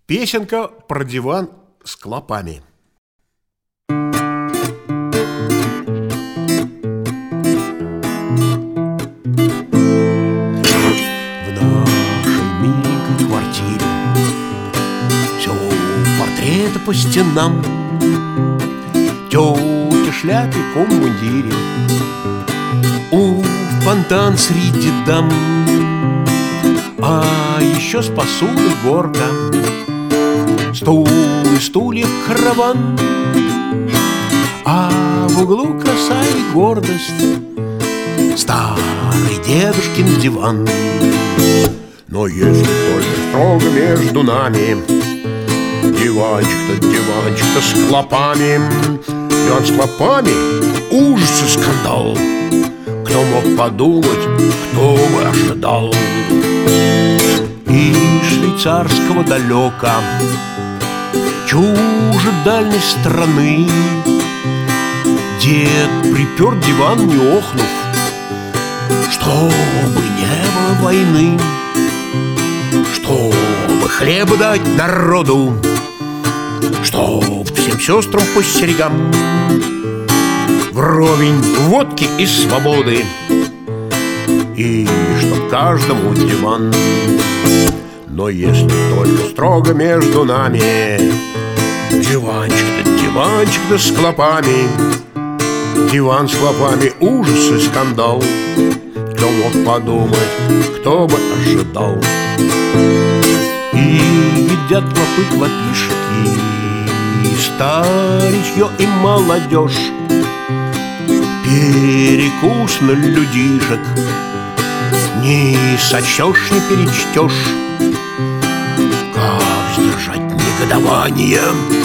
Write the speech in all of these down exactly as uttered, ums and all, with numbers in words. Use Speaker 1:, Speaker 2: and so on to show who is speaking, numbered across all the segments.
Speaker 1: Песенка про диван с клопами. В нашей миленькой квартире все портреты по стенам, тетя в шляпе, ком в мундире, у фонтан среди дам, а еще с посудой горка, стул и стульев караван, а в углу краса и гордость старый дедушкин диван. Но если только строго между нами, диванчик-то, диванчик-то с клопами, диван с клопами, ужас и скандал. Кто мог подумать, кто бы ожидал? Из швейцарского далека, чуже дальней страны, дед припер диван, не охнув, чтобы не было войны, чтобы хлеба дать народу, чтоб всем сестрам по серьгам, вровень водки и свободы, и чтоб каждому диван. Но если только строго между нами, диванчик-то, диванчик-то с клопами, диван с клопами, ужас и скандал. Кто мог подумать, кто бы ожидал? И едят клопы клопишки, и старичье, и молодежь, перекус на людишек не сочтешь, не перечтешь. Как сдержать негодование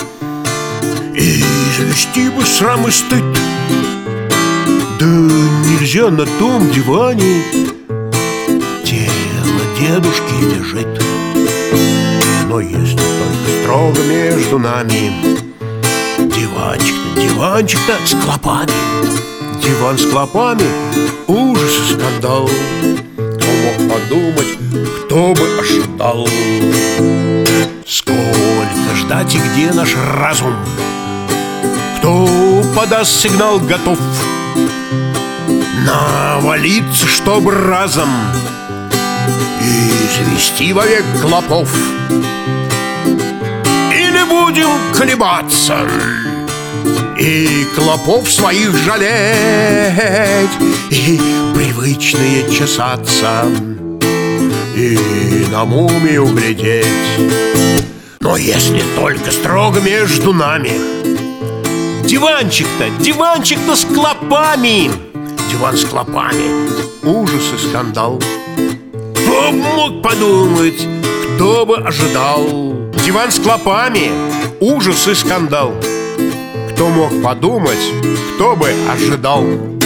Speaker 1: и извести бы срам и стыд? Да нельзя на том диване, тело дедушки лежит. Но если только строго между нами, диванчик-то, диванчик-то с клопами, диван с клопами, ужас и скандал. Кто мог подумать, кто бы ожидал? Сколько ждать и где наш разум? Кто подаст сигнал готов навалиться, чтоб разом извести вовек клопов? Или будем колебаться и клопов своих жалеть, и привычные чесаться, и на мумию глядеть? Но если только строго между нами, диванчик-то, диванчик-то с клопами, диван с клопами, ужас и скандал. Кто мог подумать, кто бы ожидал? Диван с клопами, ужас и скандал. Кто мог подумать, кто бы ожидал?